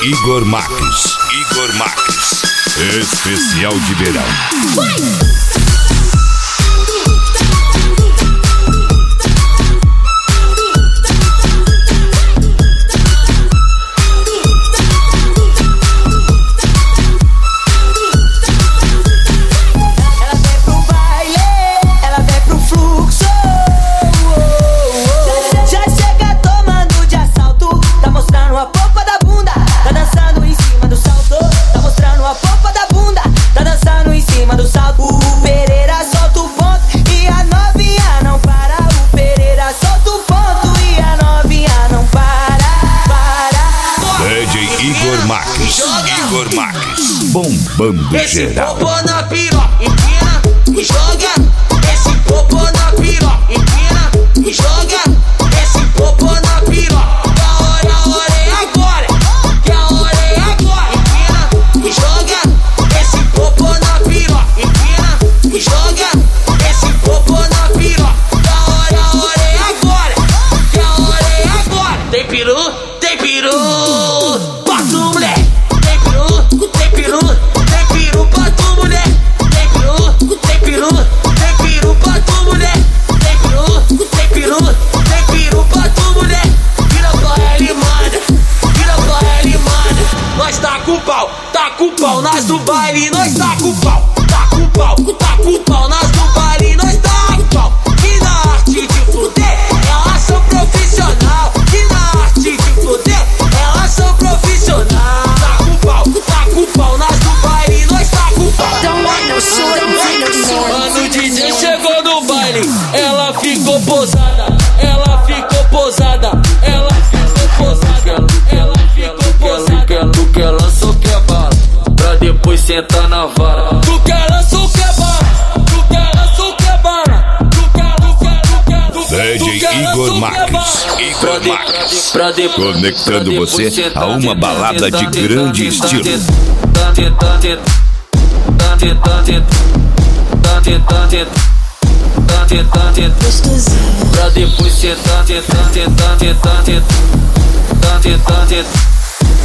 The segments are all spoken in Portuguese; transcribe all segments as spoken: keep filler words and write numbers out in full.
Igor Marques. Igor Marques. Especial de verão. Vai! Igor Marques. Igor Marques. Bombando esse geral. Esse popô na piroca, empina e joga. Esse popô na piroca, empina e joga. Esse popô na piroca. Que a hora, a hora é agora. Que a hora é agora. Empina e joga. Esse popô na piroca, empina e joga. Esse popô na piroca. Que a hora, a hora é agora. Que a hora é agora. Tem peru, tem peru. Nós do baile, nós tá com pau, tá com pau, tá com pau. Nós do baile, nós tá com pau. E na arte de fuder, elas são profissional. E na arte de fuder, elas são profissional. Tá com pau, tá com pau. Nós do baile, nós tá com pau. Mano, o D J chegou no baile, ela ficou posada, ela ficou posada, ela ficou posada, ela ficou posada. Tu quer lança ou quer bala? Pra depois sentar na vara. Tu quer lança ou quer bala? Tu quer lança ou quer bala? Tu quer, tu quer, tu quer, tu quer. D J Igor Marques. Igor Marques. Pra depois, conectando você a uma balada de grande estilo. Pra depois sentar, tentar, tentar, tentar, tentar, tentar.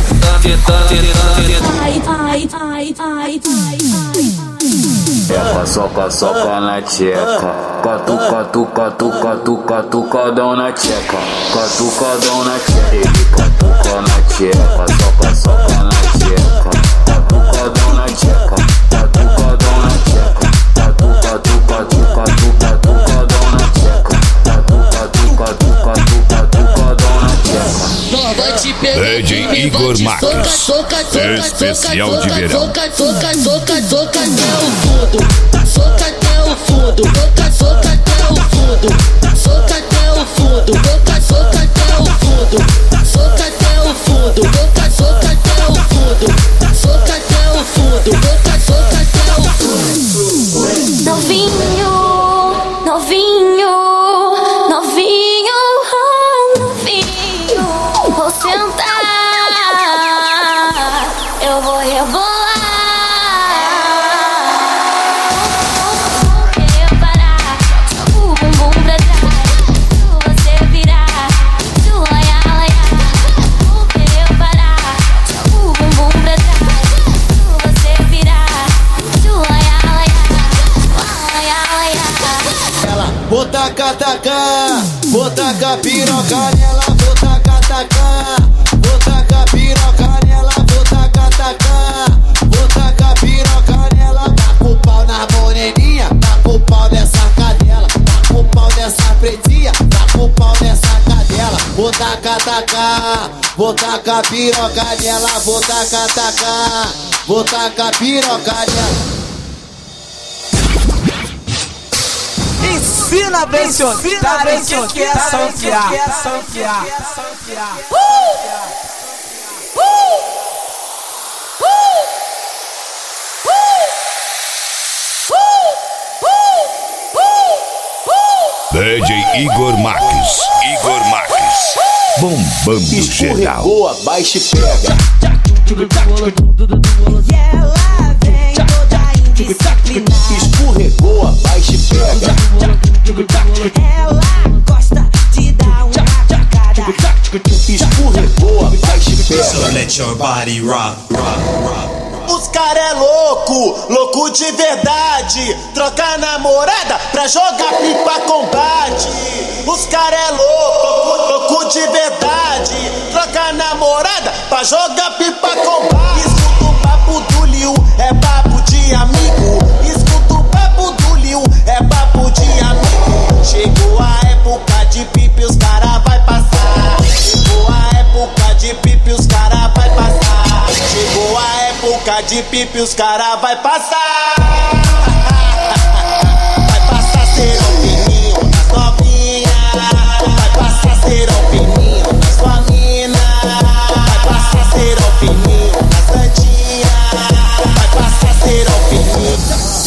Ai, ai, ai, ai, ai, Soca, soca, soca na tcheca. Catuca, tuca, tuca, tuca, tucadão na tcheca. Catucadão na tcheca. Ele catuca na tcheca. Soca, soca na tcheca. Catucadão na tcheca. Catucadão na tcheca. Catuca, tuca, tuca, tuca, tucadão na tcheca. Catuca, tuca, tuca, tuca, tucadão na tcheca. D J Igor Marques. Especial de verão. soca, soca, soca, soca até o fundo. Soca até o fundo. Soca, soca até o fundo. Soca até o fundo. Soca, soca até o fundo. Soca até o fundo. Soca, soca até o fundo. Soca até o fundo. Soca, soca até o fundo. Novinho, novinho, novinho, oh, novinho. Vou sentar, eu vou rebolar. Vou tacar, tacar, vou tacar piroca nela, vou tacar, tacar, vou tacar piroca nela, vou tacar, tacar, vou tacar piroca nela. Tá com o pau na moreninha, tá com o pau dessa cadela, tá com o pau dessa pretinha, tá com o pau dessa cadela. Vou tacar, tacar, vou tacar piroca nela, vou tacar, tacar, vou tacar piroca nela. Ensina bem, senhor, o que, que é sanfiar. Uh! Uh! Uh! Uh! D J Igor Marques. Igor Marques. Bombando geral. Escorregou, abaixa e pega. E ela vem toda indisciplinada. Escorregou, abaixa e pega. Ela gosta de dar uma tacada. Escorregou, abaixa e pega. Let your body rock, rock, rock. Os cara é louco, louco de verdade. Troca namorada pra jogar pipa combate. Os cara é louco, louco de verdade. Troca namorada pra jogar pipa combate. Escuta o papo do Liu, é papo de amigo. Escuta o papo do Liu, é papo de amigo. Chegou a época de pipa e os cara vai passar. Chegou a época de pipa e os cara vai passar. Chegou a época de pipa e os cara vai passar. Vai passar ser o fininho das novinhas. Vai passar ser o fininho da sua mina. Vai passar ser o fininho da santinha. Vai passar ser o fininho.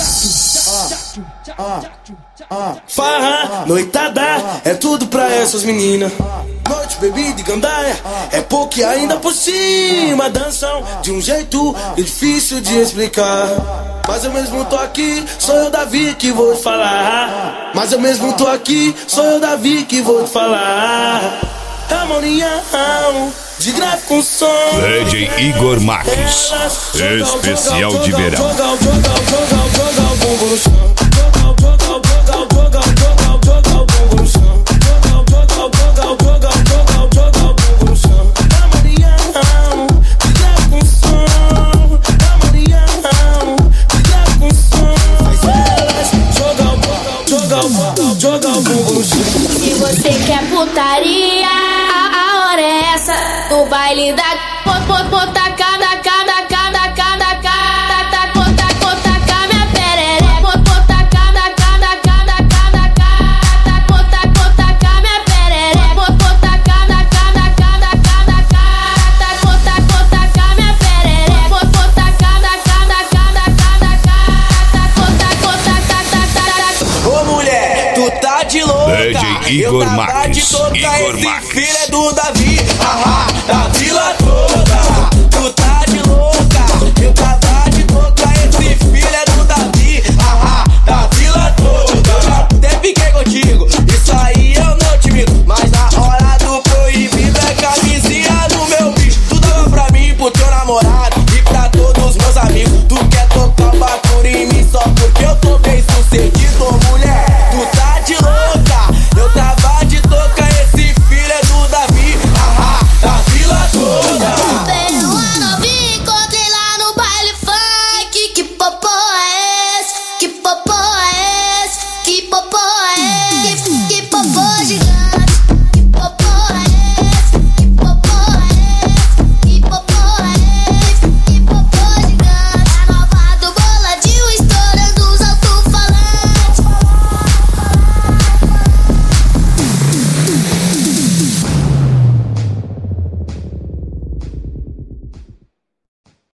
Farra, noitada, é tudo pra essas meninas. Noite, bebida e gandaia, é pouco e ainda por cima. Dançam de um jeito difícil de explicar. Mas eu mesmo tô aqui, sou eu Davi que vou te falar. Mas eu mesmo tô aqui, sou eu Davi que vou te falar. Harmonião, de grave com som. D J Igor Marques, especial de verão. Se você quer putaria, a, a hora é essa. No baile da pot, pot, pot, cada, cada, cada, cada, cada, bota, bota, cá minha perere. Bota, bota, cada, cada, cada, cada, cada, bota, bota, cá minha perere. Bota, bota, cada, cada, cada, cada, cada, bota, bota, cá minha perere. Bota, bota, cada, cada, cada, cada, cada, bota, bota, cada, cada. Ô mulher, tu tá de louca. D J Igor eu tava Marques, de toca, Igor esse Marques. filho é do Davi, haha, da vila toda. Tu tá de louca, eu tava